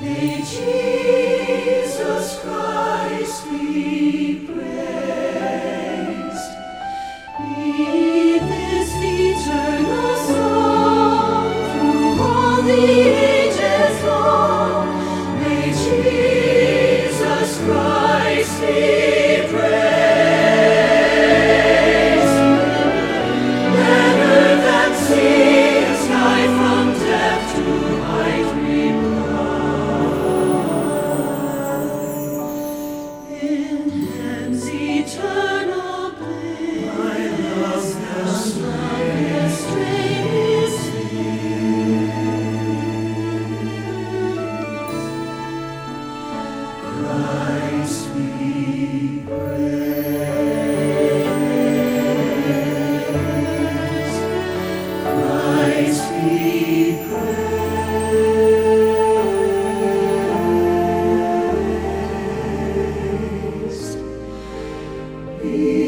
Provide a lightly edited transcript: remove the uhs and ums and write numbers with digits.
May Jesus Christ be praised. Be this eternal song through all the ages long. May Jesus Christ be praised. Let earth and sea and sky from death to light reply. In heaven's eternal bliss, my love has strain is Christ be praised. Christ be praised.